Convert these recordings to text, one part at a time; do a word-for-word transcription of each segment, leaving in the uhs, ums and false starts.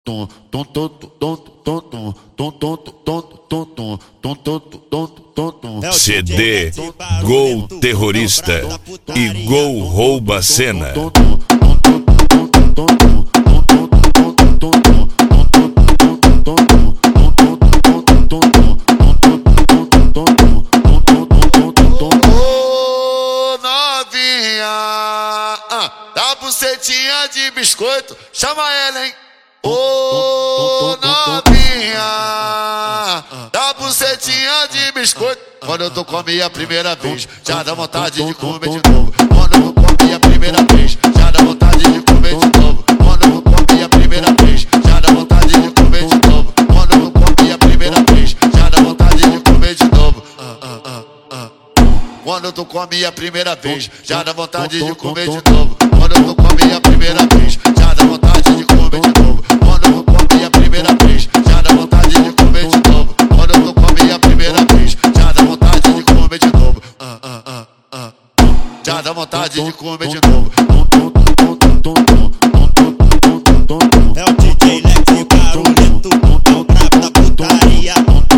C D Gol Terrorista e Gol Rouba Cena. Dá bucetinha de biscoito, chama ela, hein? Ô oh, novinha, dá bucetinha de biscoito. Quando eu tô com a minha primeira vez, já dá vontade de comer de novo. Quando eu tô com a minha primeira vez, já dá vontade de comer de novo. Quando eu tô com a minha primeira vez, já dá vontade de comer de novo. Quando eu tô com a minha primeira vez, já dá vontade de comer de novo. Quando eu tô com a minha primeira vez, já dá vontade de comer de novo. Quando eu tô com a minha primeira vez, já dá vontade de comer de novo. Quando eu tô com a minha primeira vez, já dá vontade de comer de novo. Quando eu tô com a minha primeira vez, já dá vontade de comer de novo. Já dá vontade de comer de novo. É o D J Lex e o Barulhento, é o brabo da putaria.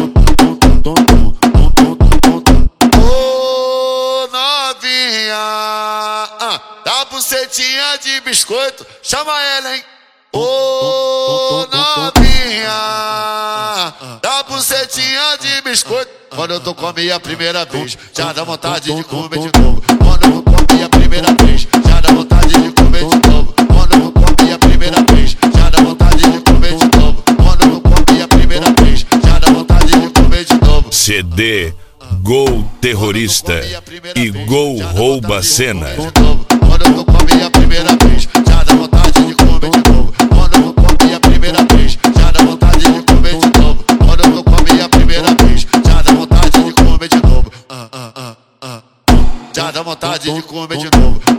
Dá bucetinha de biscoito, chama ela, hein? Ô oh, novinha, dá bucetinha de biscoito. Quando eu tô com a minha primeira vez, já dá vontade de comer de novo. Quando eu tô com a minha primeira vez, já dá vontade de comer de novo. Quando eu tô com a minha primeira vez, já dá vontade de comer de novo. Quando eu tô com a minha primeira vez, já dá vontade de comer de novo. C D Gol Terrorista e Gol Rouba Cena. Quando eu tô com a minha primeira vez, já dá vontade de comer de novo. Quando eu tô com a minha primeira vez, já dá vontade de comer de novo. Quando eu tô com a minha primeira vez, já dá vontade de comer de novo. Já dá vontade de comer de novo.